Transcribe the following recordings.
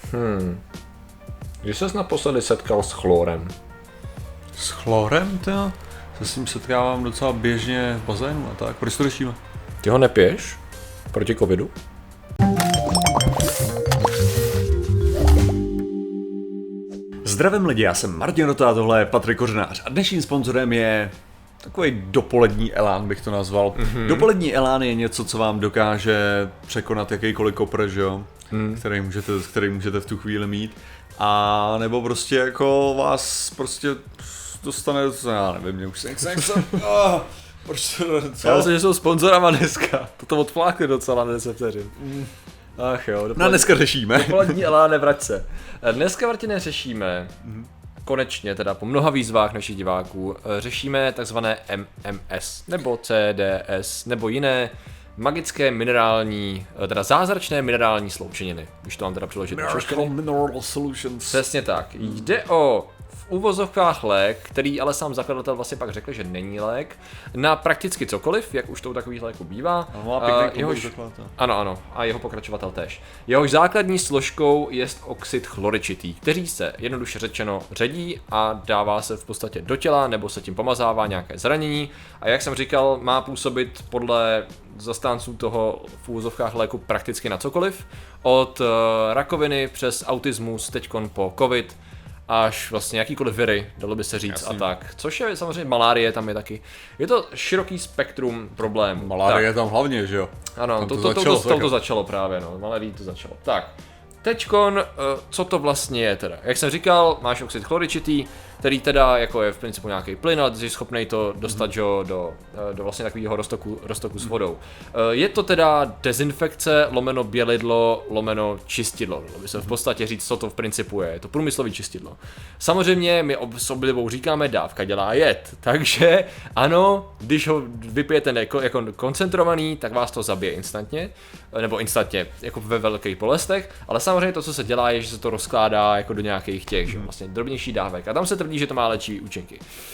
Když ses naposledy setkal s chlorem? S chlorem, to? Se s tím setkávám docela běžně v bazénu a tak. Proč to řešíme? Ty ho nepiješ? Proti covidu? Zdravím lidi, já jsem Martin Rota, tohle je Patrik Kořenář a dnešním sponzorem je takový dopolední elán, bych to nazval. Dopolední elán je něco, co vám dokáže překonat jakýkoliv kopr, že jo? Který můžete v tu chvíli mít. A nebo prostě jako vás prostě dostane, já nevím, mě už se nechce. Já myslím, že jsou sponzorama dneska. To odflákli docela na 10 vteřin. Ach jo, dneska řešíme. Dopolední eláne, vrať se. Dneska, Martine, řešíme, konečně teda po mnoha výzvách našich diváků, řešíme takzvané MMS, nebo CDS, nebo jiné magické minerální, teda zázračné minerální sloučeniny, když to mám teda přeložit do češtiny. Mineral Solutions. Přesně tak. Jde o v uvozovkách lék, který ale sám zakladatel vlastně pak řekl, že není lék, na prakticky cokoliv, jak už to u takových léků bývá. Ano, a jeho pokračovatel též. Jehož základní složkou je oxid chloričitý, který se jednoduše řečeno ředí a dává se v podstatě do těla, nebo se tím pomazává nějaké zranění. A jak jsem říkal, má působit podle zastánců toho v úvozovkách léku prakticky na cokoliv. Od rakoviny přes autismus, teďkon po covid, až vlastně jakýkoliv viry, dalo by se říct. Jasně. A tak. Což je samozřejmě malárie, tam je taky. Je to široký spektrum problémů. Malárie je tam hlavně, že jo? Ano, to začalo právě, no. Malárie to začalo. Tak, teďkon, co to vlastně je teda? Jak jsem říkal, máš oxid chloričitý, který teda jako je v principu nějaký plyn, ale jsi schopnej to dostat do vlastně takového roztoku s vodou. Je to teda dezinfekce, lomeno bělidlo, lomeno čistidlo. Dalo by se v podstatě říct, co to v principu je. Je to průmyslový čistidlo. Samozřejmě my s oblibou říkáme, dávka dělá jed. Takže ano, když ho vypijete jako koncentrovaný, tak vás to zabije instantně. Nebo instantně, jako ve velkých bolestech. Ale samozřejmě to, co se dělá, je, že se to rozkládá jako do nějakých těch vlastně drobnější dávek. A tam se tvrdí, že to má léčivý účinky.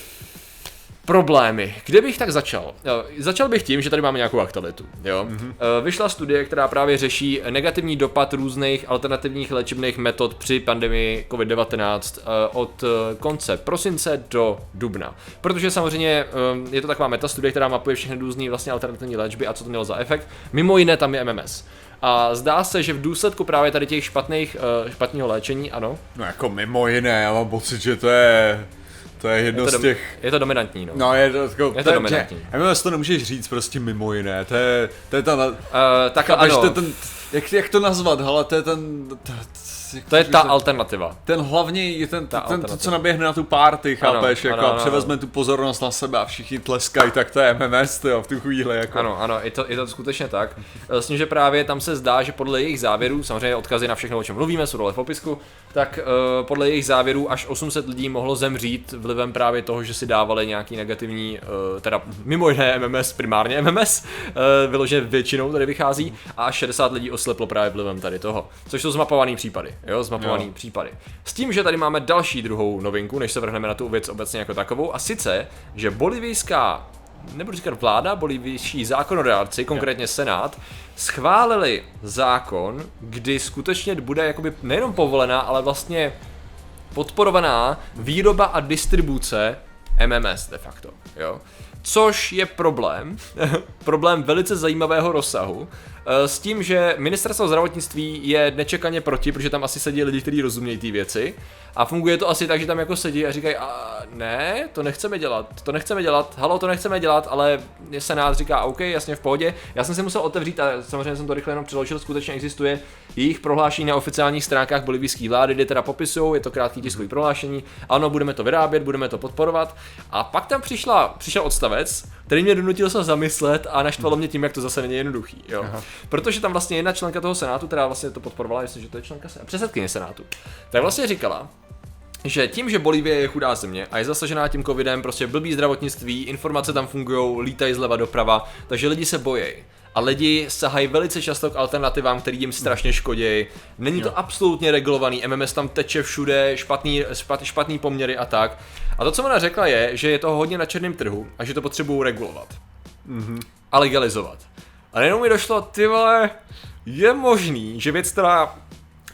Problémy. Kde bych tak začal? Začal bych tím, že tady máme nějakou aktualitu. Jo? Vyšla studie, která právě řeší negativní dopad různých alternativních léčebných metod při pandemii COVID-19 od konce prosince do dubna. Protože samozřejmě je to taková metastudie, která mapuje všechny různé vlastně alternativní léčby a co to mělo za efekt. Mimo jiné tam je MMS. A zdá se, že v důsledku právě tady těch špatného léčení, ano. No jako mimo jiné, já mám pocit, že to je jedno z těch... Je to dominantní, no. No, je to dominantní. MMS to nemůžeš říct prostě mimo jiné, to je ta... Tak ano. Jak to nazvat, hele, to je ten... To je ta alternativa. Ten hlavní je ten co naběhne na tu party, chápeš, jako a převezme tu pozornost na sebe a všichni tleskají, tak to je MMS, tyjo, v tu chvíli, jako. Ano, je to skutečně tak. S tím, že právě tam se zdá, že podle jejich závěrů, samozřejmě odkazy na všechno, o čem mluvíme, jsou dole v popisku, tak podle jejich závěrů až 800 lidí mohlo zemřít vlivem právě toho, že si dávali nějaký negativní, teda mimo jiné MMS, primárně MMS, vyloženě většinou tady vychází, a až 60 lidí osleplo právě vlivem tady toho, což jsou zmapovaný případy. Případy. S tím, že tady máme další druhou novinku, než se vrhneme na tu věc obecně jako takovou, a sice, že bolivijská, nebudu říkat vláda, bolivijští zákonodárci, konkrétně Senát, schválili zákon, kdy skutečně bude jakoby nejenom povolená, ale vlastně podporovaná výroba a distribuce MMS de facto, jo. Což je problém velice zajímavého rozsahu, s tím, že ministerstvo zdravotnictví je nečekaně proti, protože tam asi sedí lidi, kteří rozumějí ty věci, a funguje to asi tak, že tam jako sedí a říkají, ne, to nechceme dělat, ale Senát říká, OK, jasně, v pohodě. Já jsem si musel otevřít a samozřejmě jsem to rychle jenom přeložil, skutečně existuje jejich prohlášení na oficiálních stránkách bolivijské vlády, kde teda popisují, je to krátký tiskový prohlášení, ano, budeme to vyrábět, budeme to podporovat, a pak tam přišel odstavec, který mě donutil se zamyslet a naštvalo mě tím, jak to zase není jednoduchý, jo. Aha. Protože tam vlastně jedna členka toho Senátu, která vlastně to podporovala, myslím, že to je členka předsedkyně Senátu, tak vlastně říkala, že tím, že Bolívie je chudá země a je zasažená tím covidem, prostě blbý zdravotnictví, informace tam fungujou, lítají zleva doprava, takže lidi se bojí. A lidi sahají velice často k alternativám, které jim strašně škodí. Není to absolutně regulovaný, MMS tam teče všude, špatný poměry a tak. A to, co ona řekla, je, že je toho hodně na černém trhu a že to potřebují regulovat. A legalizovat. A nejenom mi došlo, ty vole, je možný, že věc, která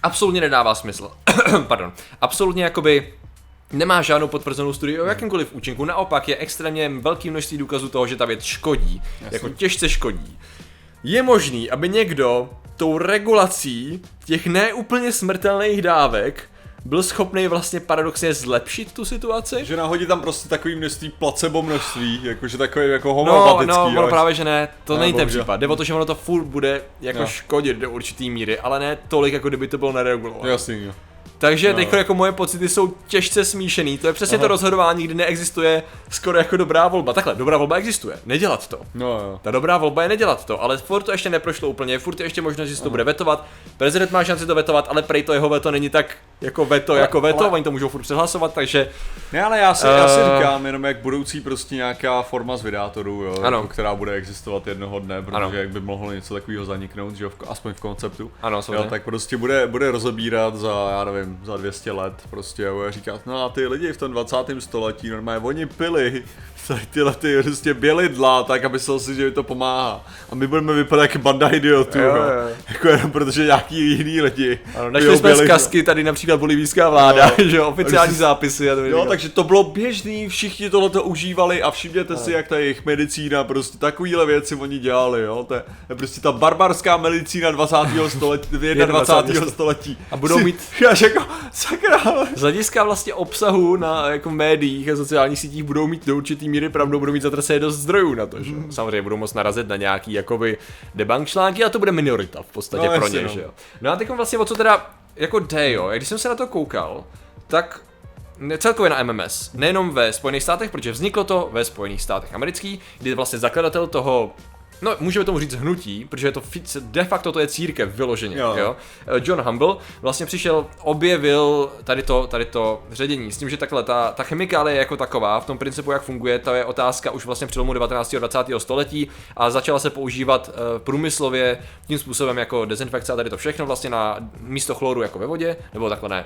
absolutně nedává smysl. Pardon. Absolutně jakoby nemá žádnou potvrzenou studii o jakýmkoliv účinku, naopak je extrémně velké množství důkazů toho, že ta věc škodí, jako těžce škodí. Je možný, aby někdo tou regulací těch neúplně smrtelných dávek byl schopný vlastně paradoxně zlepšit tu situaci? Že nahodí tam prostě takový množství placebo množství, jakože takový jako homeopatický. No, právě že ne, to není ten bohužel. případ. Jde o to, že ono to furt bude jako škodit do určitý míry, ale ne tolik, jako kdyby to bylo neregulované. Jasný, jo. Takže teď jako moje pocity jsou těžce smíšený, to je přesně to rozhodování, kdy neexistuje skoro jako dobrá volba. Takhle, dobrá volba existuje, nedělat to. No jo. Ta dobrá volba je nedělat to, ale furt to ještě neprošlo úplně, furt je ještě možnost, že se to bude vetovat. Prezident má šanci to vetovat, ale prej to jeho veto není tak jako veto, oni to můžou furt přehlasovat, takže... Ne, ale já si říkám jenom jak budoucí prostě nějaká forma z vydátorů, jo, jako, která bude existovat jednoho dne, protože jak by mohlo něco takového zaniknout, že jo, aspoň v konceptu. Ano, jo, tak prostě bude rozebírat za, já nevím, za 200 let prostě a bude říkat, no a ty lidi v tom 20. století normálně oni pili tyhle ty prostě bělidla, tak aby se si, že mi to pomáhá. A my budeme vypadat jako banda idiotů, jo. Jako jenom protože nějaký jiný lidi. Ano, našli jsme zkazky, tady například bolivijská vláda, že jo, oficiální zápisy. A to jo, takže to bylo běžný, všichni tohleto užívali a všimněte si, jak ta jejich medicína, prostě takovýhle věci oni dělali, jo. To je prostě ta barbarská medicína 20. století, 21. století. A budou mít... jako, sakra. Z hlediska vlastně obsahu na jako médiích a sociálních sítích budou mít do určitý míry pravdu, budou mít zatracené dost zdrojů na to, že jo. Samozřejmě budou moct narazit na nějaký jakoby debunk články a to bude minorita v podstatě pro ně, že jo. No a teď vlastně o co teda jako jde, jo, když jsem se na to koukal, tak celkově na MMS, nejenom ve Spojených státech, protože vzniklo to ve Spojených státech amerických, kdy vlastně zakladatel toho, no můžeme tomu říct hnutí, protože je to de facto to je církev vyloženě, jo. John Humble vlastně přišel, objevil tady to ředění s tím, že takhle ta chemikálie jako taková v tom principu jak funguje, to je otázka už vlastně přelomu 19. a 20. století a začala se používat průmyslově tím způsobem jako dezinfekce a tady to všechno vlastně na místo chloru jako ve vodě, nebo takhle ne.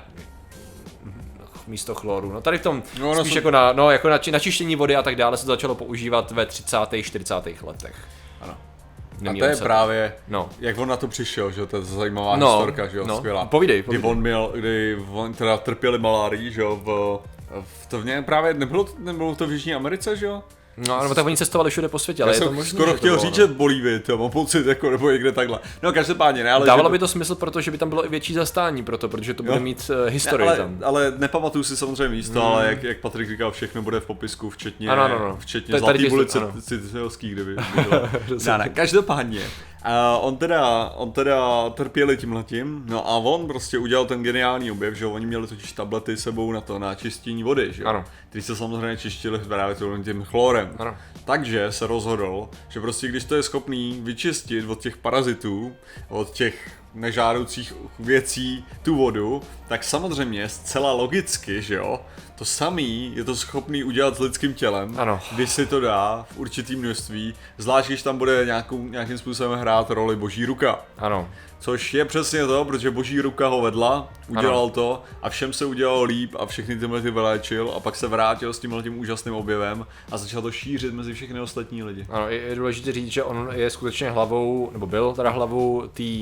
Místo chloru. No tady v tom spíš jako na čištění vody a tak dále se to začalo používat ve 30. 40. letech. Ano. A to je právě, jak on na to přišel, že to je zajímavá historka, že jo, skvělá. Povídej. Kdy on teda trpěli malárií, že jo, to v něm právě nebylo to v Jižní Americe, že jo? No, nebo tak oni cestovali všude po světě, ale je to možný, skoro chtěl říct, že Bolívii, to mám pocit, jako, nebo někde takhle. No každopádně, ne, ale... Dávalo by to smysl, protože by tam bylo i větší zastání protože to bude mít historii tam. Ale nepamatuju si samozřejmě místo, ale jak Patrik říkal, všechno bude v popisku, včetně Zlatý bulice Cicilský, kde by bylo. Ne, každopádně. On teda trpěli tímhletím, no a on prostě udělal ten geniální objev, že oni měli totiž tablety sebou na čištění vody, že jo, který se samozřejmě čistili právě tím chlorem. Ano. Takže se rozhodl, že prostě když to je schopný vyčistit od těch parazitů, od těch nežádoucích věcí tu vodu, tak samozřejmě zcela logicky, že jo, to samý je to schopný udělat s lidským tělem, když si to dá v určitým množství, zvlášť když tam bude nějakým způsobem hrát roli boží ruka. Ano. Což je přesně to, protože boží ruka ho vedla, udělal to a všem se udělalo líp a všechny tyhle ty vyléčil a pak se vrátil s tímhletím úžasným objevem a začal to šířit mezi všechny ostatní lidi. Ano, je důležité říct, že on je skutečně hlavou, nebo byl teda hlavou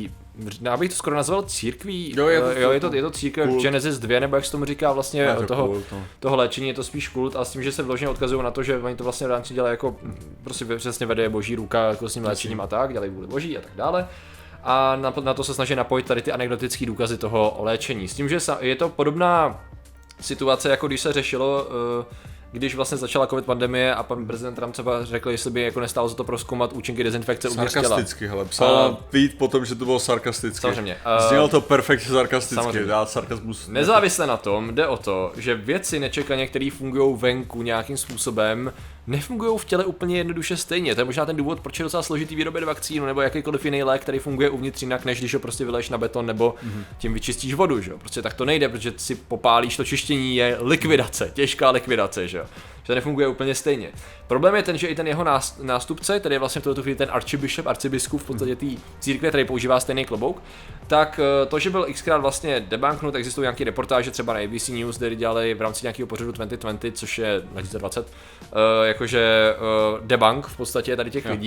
já bych to skoro nazval církví, je to církev Genesis 2, nebo jak se tomu říká vlastně toho léčení, je to spíš kult a s tím, že se vložně odkazují na to, že oni to vlastně v rámci dělají jako, prostě přesně vede boží ruka jako s tím léčením a tak, dělají vůli boží a tak dále. A na to se snaží napojit tady ty anekdotické důkazy toho léčení. S tím, že je to podobná situace, jako když se řešilo, když vlastně začala covid pandemie a pan prezident Trump třeba řekl, jestli by jako nestálo za to prozkoumat účinky dezinfekce uvnitř těla. Sarkasticky, hele, psal tweet potom, že to bylo sarkasticky. Samozřejmě. Znělo to perfektně sarkasticky, dá sarkasmus. Nezávisle na tom jde o to, že věci nečekaně, které fungují venku nějakým způsobem, nefungují v těle úplně jednoduše stejně. To je možná ten důvod, proč je docela složitý vyrobit vakcínu nebo jakýkoliv jiný lék, který funguje uvnitř jinak, než když ho prostě vyleješ na beton nebo tím vyčistíš vodu, že jo. Prostě tak to nejde, protože si popálíš, to čištění je likvidace, těžká likvidace, že jo. Že to nefunguje úplně stejně. Problém je ten, že i ten jeho nástupce, tedy je vlastně v tuto chvíli ten arcibiskup v podstatě té církve, který používá stejný klobouk, tak to, že byl xkrát vlastně debunknut, existují nějaké reportáže třeba na ABC News, kde dělali v rámci nějakého pořadu 2020, což je 2020, jakože debunk v podstatě tady těch lidí.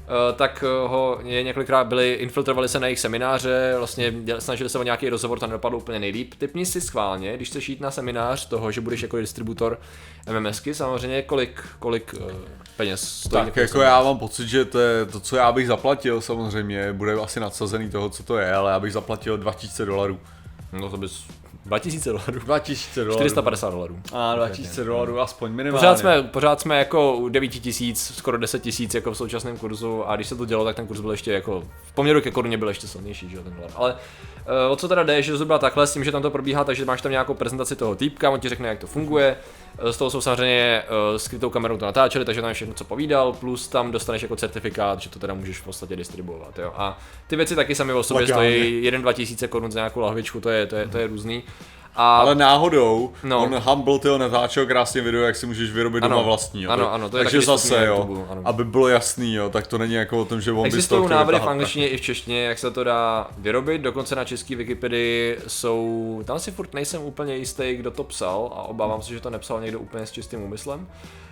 tak ho několikrát infiltrovali se na jejich semináře, vlastně snažili se o nějaký rozhovor, to nedopadlo úplně nejlíp. Typni si schválně, když chceš jít na seminář toho, že budeš jako distributor MMSky, samozřejmě kolik peněz stojí. Tak jako já mám pocit, že to je to, co já bych zaplatil samozřejmě, bude asi nadsazený toho, co to je, ale já bych zaplatil $2000. No to bys $2000. $2000. $450. A $2000 aspoň minimálně. Pořád jsme jako u 9000, skoro 10 000 jako v současném kurzu a když se to dělo, tak ten kurz byl ještě jako v poměru ke koruně byl ještě silnější, že jo, ten dolar. Ale o co teda jde, že to zhruba takhle s tím, že tam to probíhá, takže máš tam nějakou prezentaci toho týpka, on ti řekne, jak to funguje. Z toho jsou samozřejmě skrytou kamerou to natáčeli, takže tam je všechno, co povídal, plus tam dostaneš jako certifikát, že to teda můžeš v podstatě distribuovat, jo. A ty věci taky sami o sobě stojí 1-2 tisíce korun za nějakou lahvičku, to je různý. Ale náhodou, on Humble tyho natáčel krásně video, jak si můžeš vyrobit doma vlastní, jo. Ano, to je takže taky zase, jo, YouTube, aby bylo jasný, jo, tak to není jako o tom, že on existují návrhy v angličtině i v češtině, jak se to dá vyrobit, dokonce na české Wikipedii jsou, tam si furt nejsem úplně jistý, kdo to psal a obávám se, že to nepsal někdo úplně s čistým úmyslem.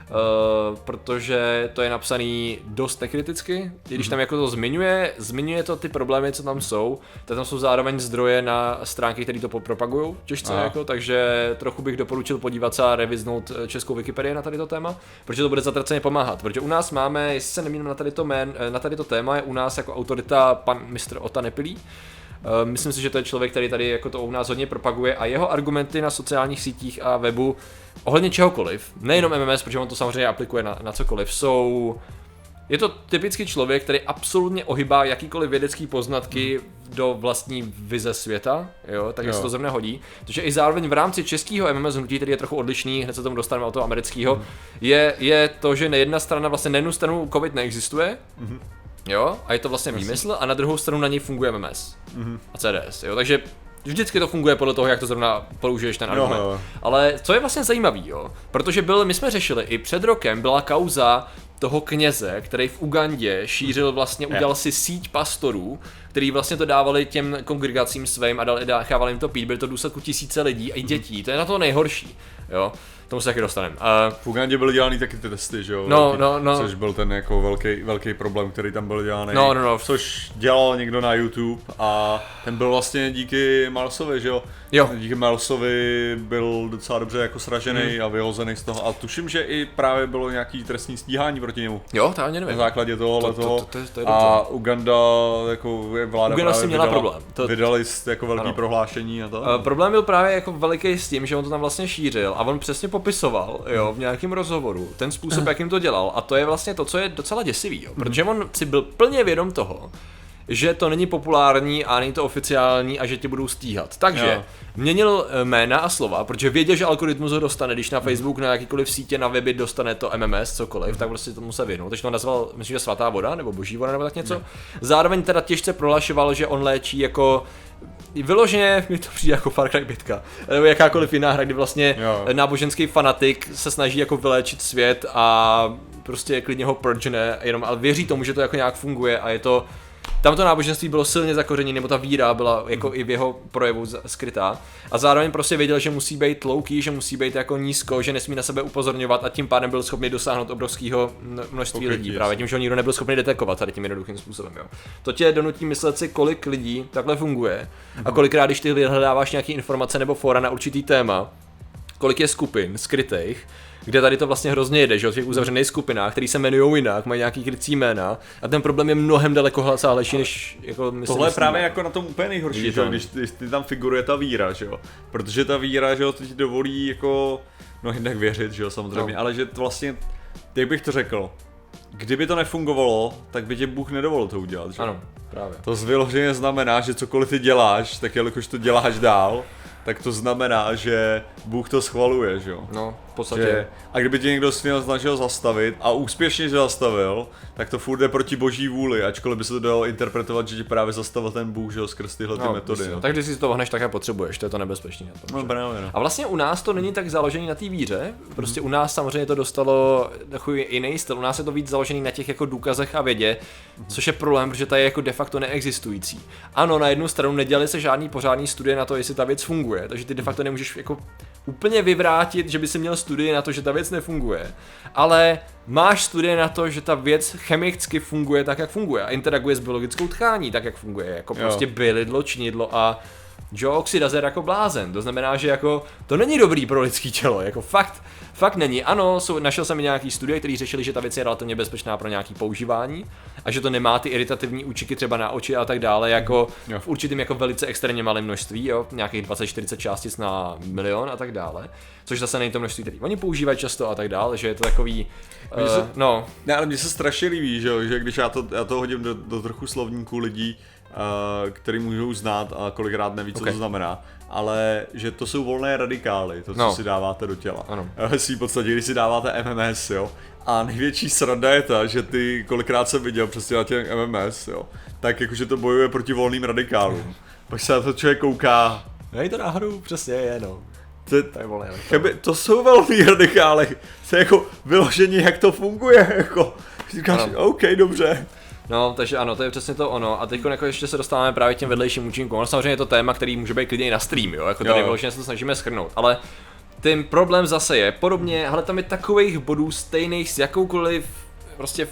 Protože to je napsaný dost nekriticky, i když tam jako to zmiňuje to ty problémy, co tam jsou, tak tam jsou zároveň zdroje na stránky, které to propagujou těžce, jako, takže trochu bych doporučil podívat se a reviznout českou Wikipedii na tady to téma, protože to bude zatraceně pomáhat, protože u nás máme, jestli se nemýlím na tady to téma, je u nás jako autorita pan mistr Ota Nepilý. Myslím si, že to je člověk, který tady jako to u nás hodně propaguje a jeho argumenty na sociálních sítích a webu ohledně čehokoliv, nejenom MMS, protože on to samozřejmě aplikuje na cokoliv, je to typický člověk, který absolutně ohýbá jakýkoliv vědecký poznatky do vlastní vize světa, jo, tak se to zrovna hodí. Takže i zároveň v rámci českého MMS hnutí, který je trochu odlišný, hned se tomu dostaneme od toho amerického, je to, že na jednu stranu COVID neexistuje, jo, a je to vlastně výmysl, a na druhou stranu na něj funguje MMS a CDS, jo, takže vždycky to funguje podle toho, jak to zrovna použiješ ten argument. Ale co je vlastně zajímavý, jo, protože my jsme řešili, i před rokem byla kauza toho kněze, který v Ugandě šířil vlastně, udělal si síť pastorů, který vlastně to dávali těm kongregacím svým a dávali jim to pít, byly to v důsledku tisíce lidí a i dětí, to je na to nejhorší, jo. Tomu se taky dostaneme. V Ugandě byly dělány taky ty testy, že jo? Což byl ten jako velký problém, který tam byl dělaný. Což dělal někdo na YouTube a ten byl vlastně díky Milesovi, že jo? Díky Milesovi byl docela dobře jako sražený a vyhozený z toho a tuším, že i právě bylo nějaký trestní stíhání proti němu. Jo, to ani nevím. Na základě tohoto. A Uganda jako vláda Uganda právě měla problém. Vydali jako velký prohlášení a to. Problém byl právě jako veliký s tím, že on to tam vlastně šířil a on přesně popisoval, jo, v nějakém rozhovoru ten způsob, jakým to dělal, a to je vlastně to, co je docela děsivý, jo, protože on si byl plně vědom toho, že to není populární a není to oficiální a že tě budou stíhat. Takže měnil jména a slova, protože věděl, že algoritmus ho dostane, když na Facebook, na jakýkoliv sítě, na webi dostane to MMS, cokoliv, tak prostě tomu se vyhnout. Takže to nazval, myslím, že svatá voda, nebo boží voda, nebo tak něco. Zároveň teda těžce prohlašoval, že on léčí jako vyloženě mi to přijde jako Far Cry 5, nebo jakákoliv jiná hra, kdy vlastně náboženský fanatik se snaží jako vyléčit svět a prostě klidně ho purgene, jenom ale věří tomu, že to jako nějak funguje a je to. Tam to náboženství bylo silně zakořeněné, nebo ta víra byla jako i v jeho projevu skrytá. A zároveň prostě věděl, že musí být low-key, že musí být jako nízko, že nesmí na sebe upozorňovat a tím pádem byl schopný dosáhnout obrovského množství lidí. Právě tím, že ho nikdo nebyl schopný detekovat tady tím jednoduchým způsobem. Jo. To tě donutí myslet si, kolik lidí takhle funguje a kolikrát, když ty hledáváš nějaké informace nebo fóra na určitý téma, kolik je skupin skrytých, kde tady to vlastně hrozně jede, že v těch uzavřených skupinách, které se jmenují jinak, mají nějaký krycí jména a ten problém je mnohem daleko sáhlejší, než jako myslím. Tohle je právě jako na tom úplně nejhorší, že? Když tam figuruje ta víra, že jo? Protože ta víra, že jo, to ti dovolí jako jinak věřit, že jo, samozřejmě, ale že to vlastně, jak bych to řekl, kdyby to nefungovalo, tak by tě Bůh nedovolil to udělat, že? Ano, právě. To vyloženě znamená, že cokoliv ty děláš, tak jelikož to děláš dál, tak to znamená, že Bůh to schvaluje, že jo? No, v podstatě. A kdyby tě někdo snažil zastavit a úspěšně se zastavil, tak to furt jde proti boží vůli, ačkoliv by se to dalo interpretovat, že tě právě zastavil ten Bůh, že jo, skrz tyhle ty metody. No. Tak když si to ohneš, tak je potřebuješ, to je to nebezpečné. No. A vlastně u nás to není tak založený na té víře, prostě u nás samozřejmě to dostalo takový jiný styl, u nás je to víc založený na těch jako důkazech a vědě, což je problém, protože ta je jako de facto neexistující. Ano, na jednu stranu nedělali se žádný pořádný studie na to, jestli ta věc funguje, takže ty de facto nemůžeš jako úplně vyvrátit, že by si měl studii na to, že ta věc nefunguje, ale máš studie na to, že ta věc chemicky funguje tak, jak funguje a interaguje s biologickou tkání tak, jak funguje, jako prostě bylidlo, činidlo a oxidazer jako blázen, to znamená, že jako to není dobrý pro lidský tělo, jako fakt není. Ano, našel jsem i nějaký studie, které řešili, že ta věc je relativně bezpečná pro nějaký používání a že to nemá ty iritativní účiky třeba na oči a tak dále, jako v určitým jako velice extrémně malém množství, jo, nějakých 20-40 částic na milion a tak dále, což zase není to množství, které oni používají často a tak dále, že je to takový, no. Ne, ale mně se strašně líbí, že když já to hodím do trochu slovníku lidí, který můžou znát a kolikrát neví, co to znamená, ale že to jsou volné radikály, to, co si dáváte do těla. V svým podstatě, když si dáváte MMS, jo, a největší sranda je ta, že ty, kolikrát jsem viděl přesně na těch MMS, jo, tak jakože to bojuje proti volným radikálům. Pak se na to člověk kouká. Nej to náhodou přesně je, no. To jsou volný radikály, to je jako vyložení, jak to funguje, jako. Říkáš, OK, dobře. No, takže ano, to je přesně to ono. A teď jako ještě se dostáváme právě k těm vedlejším účinkům. No, samozřejmě je to téma, který může být klidně i na stream, jo, jako tady vyloženě se to snažíme shrnout, ale ten problém zase je podobně, ale tam je takových bodů stejných s jakoukoliv prostě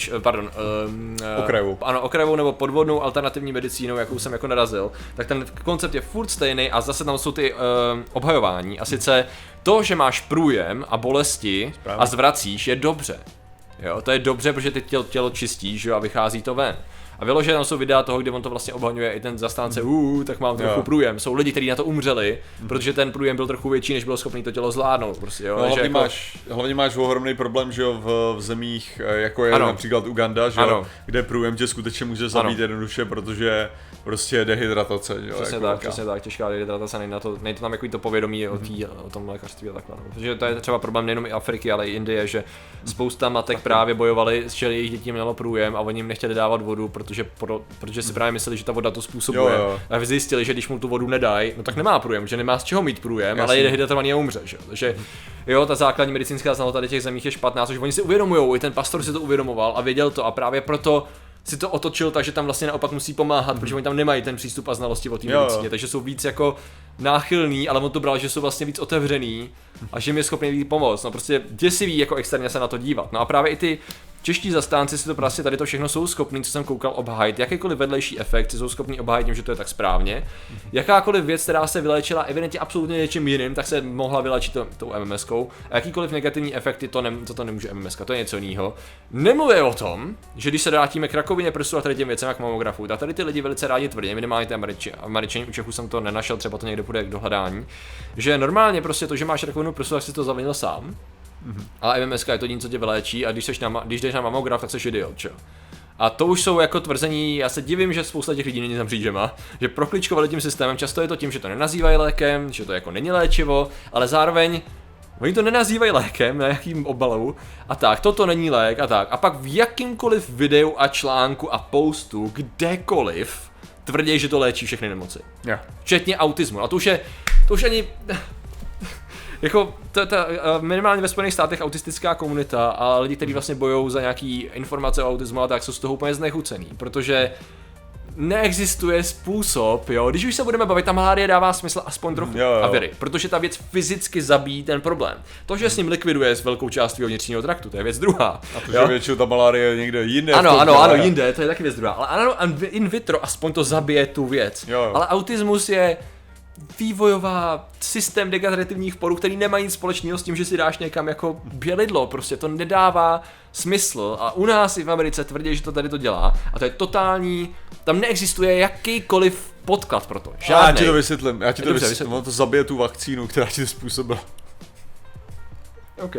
okrajovou nebo podvodnou alternativní medicínou, jakou jsem jako narazil, tak ten koncept je furt stejný a zase tam jsou ty obhajování. A sice to, že máš průjem a bolesti a zvracíš, je dobře. Jo, to je dobře, protože ty tělo čistíš, jo, a vychází to ven. A vyloženě tam jsou videa toho, kde on to vlastně obhaňuje i ten zastánce, tak mám trochu průjem. Jsou lidi, kteří na to umřeli, protože ten průjem byl trochu větší, než bylo schopný to tělo zvládnout. Prostě, jo. No, hlavně máš ohromný problém, že jo, v zemích, jako je například Uganda, že jo, kde průjem tě skutečně může zabít jednoduše, protože prostě je dehydratace. Jo, přesně tak, těžká dehydratace, není to tam jako to povědomí o tom lékařství a takhle. Protože to je třeba problém nejenom i Afriky, ale i Indie, že spousta matek právě bojovali, že jejich děti mělo průjem a oni jim nechtěli dávat vodu, protože si právě mysleli, že ta voda to způsobuje. A zjistili, že když mu tu vodu nedají, no tak nemá průjem, že nemá z čeho mít průjem, ale je dehydratovaný a umře, že? Takže jo, ta základní medicínská znalost tady těch zemích je špatná, což oni si uvědomujou, i ten pastor si to uvědomoval a věděl to a právě proto si to otočil tak, že tam vlastně naopak musí pomáhat, protože oni tam nemají ten přístup a znalosti o té medicíně, takže jsou víc jako náchylný, ale on to bral, že jsou vlastně víc otevřený a že jim je schopný pomoct. No prostě děsivý jako externě se na to dívat. No a právě i ty čeští zastánci si to prostě tady to všechno jsou schopní, co jsem koukal, obhájit. Jakýkoliv vedlejší efekt si jsou schopní obhájit tím, že to je tak správně. Jakákoliv věc, která se vylečila evidentně absolutně něčím jiným, tak se mohla vylečit tou MMSkou. A jakýkoliv negativní efekty to nemůže MMSka, to je něco jiného. Nemluvě o tom, že když se vrátíme k rakovině prsu a tady těm věcem jak mamografu, tak tady ty lidi velice rádi tvrdí, minimálně ty Američani, u Čechů jsem to nenašel, třeba to někde půjde k dohledání, že normálně prostě to, že máš rakovinu prsu, tak si to zavinil sám. A MMSka je to něco, co tě vyléčí a když jdeš na mamograf, tak jsi idiot, čo? A to už jsou jako tvrzení, já se divím, že spousta těch lidí není tam příčema, že prokličkovali tím systémem, často je to tím, že to nenazývají lékem, že to jako není léčivo, ale zároveň oni to nenazývají lékem, na jakým obalu a tak, toto není lék a tak. A pak v jakýmkoliv videu a článku a postu, kdekoliv, tvrdí, že to léčí všechny nemoci. Včetně autismu. A to už ani jako minimálně ve Spojených státech autistická komunita a lidi, kteří vlastně bojují za nějaký informace o autismu a tak, jsou z toho úplně znechucený, protože neexistuje způsob, jo, když už se budeme bavit, ta malárie dává smysl aspoň trochu a viry, protože ta věc fyzicky zabíjí ten problém. To, že s ním likviduje s velkou částí vnitřního traktu, to je věc druhá. A to, že většinou ta malárie je někde jinde. Ano, jinde, to je taky věc druhá, ale ano, in vitro aspoň to zabije tu věc. Ale autismus je vývojová systém degenerativních porů, který nemá nic společného s tím, že si dáš někam jako bělidlo, prostě to nedává smysl a u nás i v Americe tvrdí, že to tady to dělá a to je totální, tam neexistuje jakýkoliv podklad pro to, žádnej. Já ti to vysvětlím, ono to zabije tu vakcínu, která ti to způsobila. OK.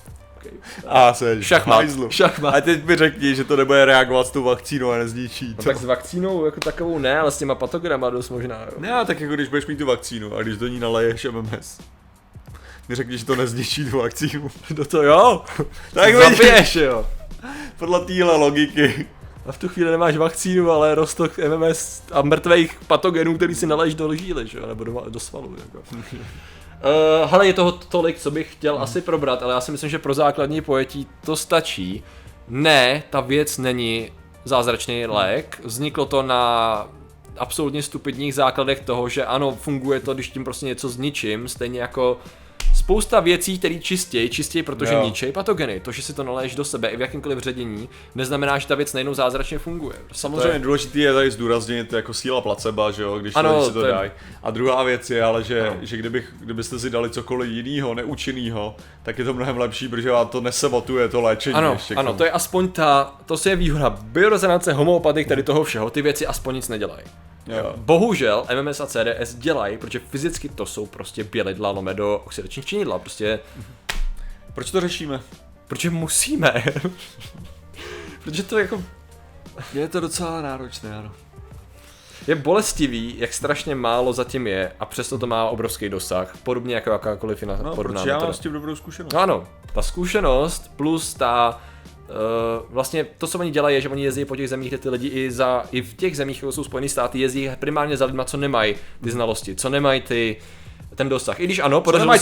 A se šachmat. A teď mi řekni, že to nebude reagovat s tou vakcínou a nezničí. No, tak s vakcínou jako takovou ne, ale s těma patogenama dost možná. Jo. Ne, tak jako když budeš mít tu vakcínu a když do ní naleješ MMS. Mi řekni, že to nezničí tu vakcínu. No to jo. Tak zabiješ, jo. Podle téhle logiky. A v tu chvíli nemáš vakcínu, ale roztok MMS a mrtvých patogenů, který si naleješ do žíly, že jo, nebo do svalu. Jako. Hele, je toho tolik, co bych chtěl asi probrat, ale já si myslím, že pro základní pojetí to stačí. Ne, ta věc není zázračný lék, vzniklo to na absolutně stupidních základech toho, že ano, funguje to, když tím prostě něco zničím, stejně jako spousta věcí, které čistějí, protože ničej patogeny. To, že si to naleješ do sebe i v jakýmkoliv ředění, neznamená, že ta věc najednou zázračně funguje. Prostě samozřejmě důležité je tady zdůraznit jako síla placebo, že jo, když si to dají. A druhá věc je ale, že kdybyste si dali cokoliv jinýho, neúčinnýho, tak je to mnohem lepší, protože vám to nesabotuje to léčení. Ano, to je aspoň to je výhoda biorezonance, homeopatik, tady toho všeho, ty věci aspoň nic nedělají. Jo. Bohužel MMS a CDS dělají, protože fyzicky to jsou prostě bělidla lomedo oxidačních činidla, prostě. Proč to řešíme? Protože musíme. Protože to jako... Je to docela náročné, ano. Je bolestivý, jak strašně málo zatím je a přesto to má obrovský dosah, podobně jako jakákoliv jiná podobná metoda. Protože já mám s tím dobrou zkušenost. No ano, ta zkušenost plus ta vlastně to, co oni dělají, je, že oni jezdí po těch zemích, kde ty lidi i v těch zemích, jako jsou Spojené státy, jezdí primárně za lidma, co nemají ty znalosti, co nemají ten dosah. I když ano, podařilo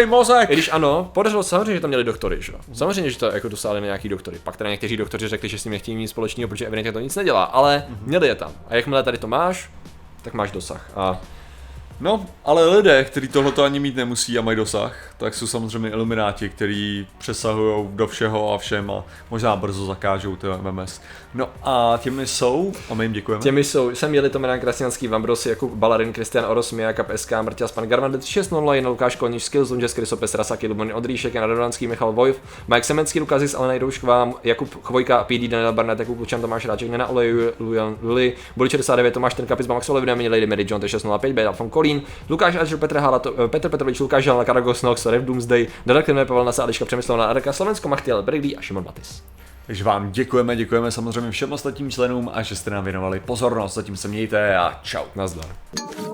se samozřejmě, že tam měli doktory, že? Samozřejmě, že to jako dosáhli na nějaký doktory. Pak teda někteří doktoři řekli, že s tím nechtějí nic společného, protože evidentně to nic nedělá, ale měli je tam. A jakmile tady to máš, tak máš dosah. No, ale lidé, kteří tohleto ani mít nemusí a mají dosah, tak jsou samozřejmě ilumináti, kteří přesahují do všeho a všem a možná brzo zakážou ty MMS. No a těmi jsou, a my jim děkujeme. Těmi jsou, jsem jeli Tomerán Krasňanský, Vambros, Jakub Balarin, Kristian Oros, Miaka SK, Marťas, Pan Garman, 3600, Jen Lukáš Kolníš, Skills, Lunges, Krysopes, Rasaky, Lumony, Odříšek, Jan Radovanský, Michal Vojv, Mike Semenský, Lukazis, Alena Jdoušková, Jakub Chvojka, PD, Daniel Barnett, Jakub Lučan, Tomáš Ráček, Nena Olej, Luli, Boli 69, Tomáš Trnkapis, Maxwell, Videa, Lady Mary John, 605, Bejda, von Kolín, Lukáš Ažil, Petr Hala, Petr Petrovič, Lukáš Žalna, Karagos, Nox, Rev Doomsday, Darek Tenme, Pavel Nasa, Ališka Přemyslovna, Arka, Slovensko, Machtiel, Brigdy a Šimon Matis. Takže vám děkujeme samozřejmě všem ostatním členům a že jste nám věnovali pozornost. Zatím se mějte a čau. Nazdar.